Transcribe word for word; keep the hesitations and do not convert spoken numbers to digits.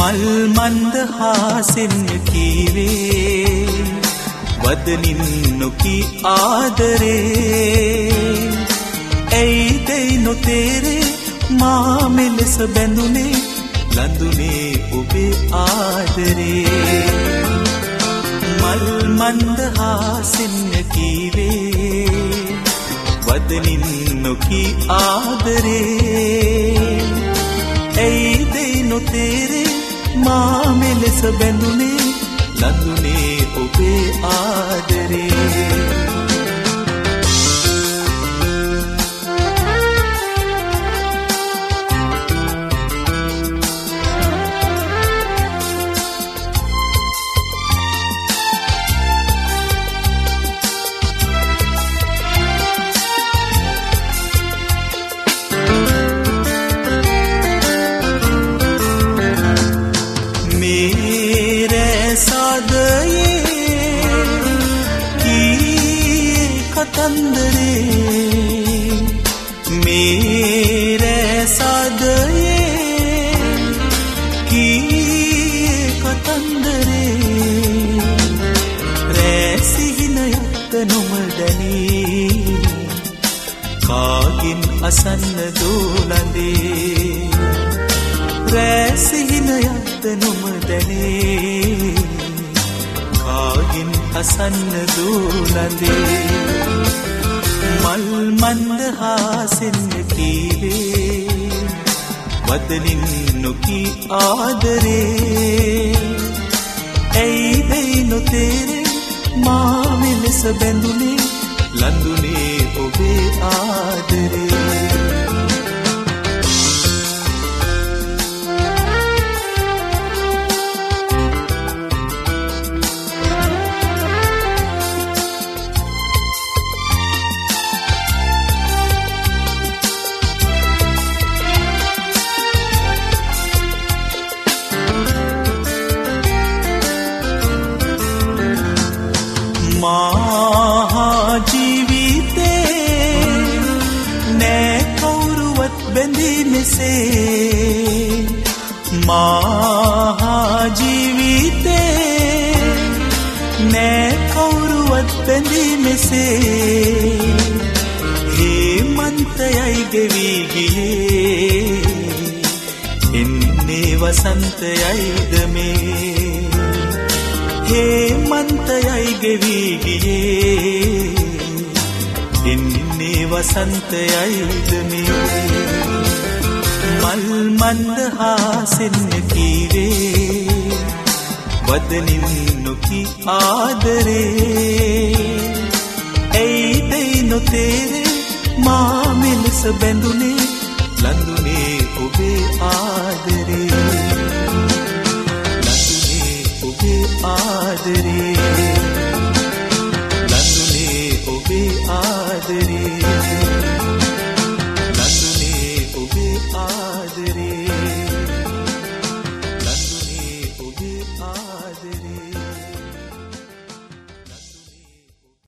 මල් මන්ද හාසෙන් කීවේ වදනින් නොකී ආදරේ ඇයිදයි නොතේරේ මා මෙලෙස බැඳුනේ ලඳුනේ ඔබේ ආදරේ මල් මන්ද හාසෙන් කීවේ වදනින් නොකී ආදරේ ඇයිදයි නොතේරේ මා මෙලෙස බැඳුනේ ලඳුනේ ඔබේ ආදරේ कतंदरे मेरे सादये की कतंदरे रैसिहिनयत नुमदनी कागिन असन्न दोलंदे रैसिहिनयत नुमदनी कागिन असन्न दोलंदे මල් මන්ද හාසෙන් කීවේ වදනින් නොකී ආදරේ ඇයිදයි නොතේරේ මා මෙලෙස බැඳුනේ ලඳුනේ ඔබේ ආදරේ මහා ජීවිතේ නෑ කවුරුවත් බැඳී මෙසේ මහා ජීවිතේ නෑ කවුරුවත් බැඳී මෙසේ හේමන්තයයි ගෙවි ගියේ එන්නේ වසන්තයයිද මේ हेमंतयයි ගෙවි ගියේ එන්නේ වසන්තයයිද මේ මල් මන්ද හාසෙන් කීවේ වදනින් නොකී ආදරේ ඇයිදයි නොතේරේ මා මෙලෙස බැඳුනේ ලඳුනේ ඔබේ ආදරේ आदरे लंदुने ओबे आदरे